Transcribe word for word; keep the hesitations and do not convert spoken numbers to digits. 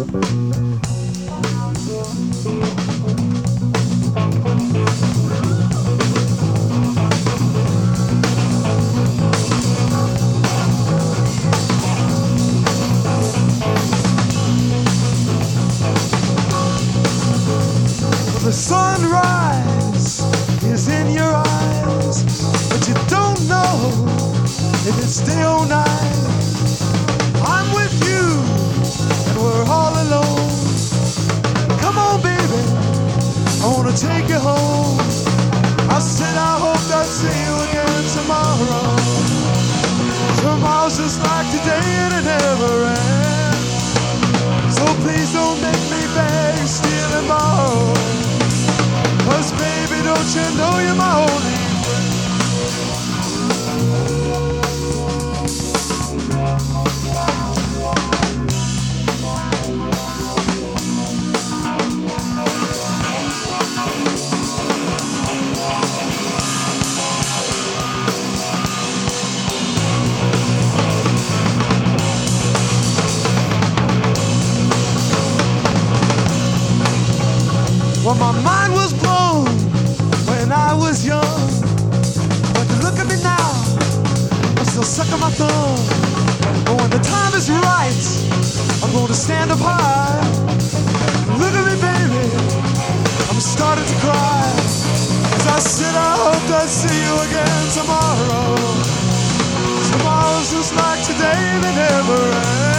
The sunrise is in your eyes, but you don't know if it's day or night. I'm with you, and we're all alone. Come on, baby, I wanna take you home. I said I hope I'll see you again tomorrow. Tomorrow's just like today and it never ends. So please don't make me beg, steal and borrow. 'Cause baby, don't you know you're my only friend? Well, my mind was blown when I was young, but look at me now, I'm still sucking my thumb. But when the time is right, I'm gonna stand up high. Look at me, baby, I'm starting to cry. As I said, I hope I see you again tomorrow. Tomorrow's just like today, they never end.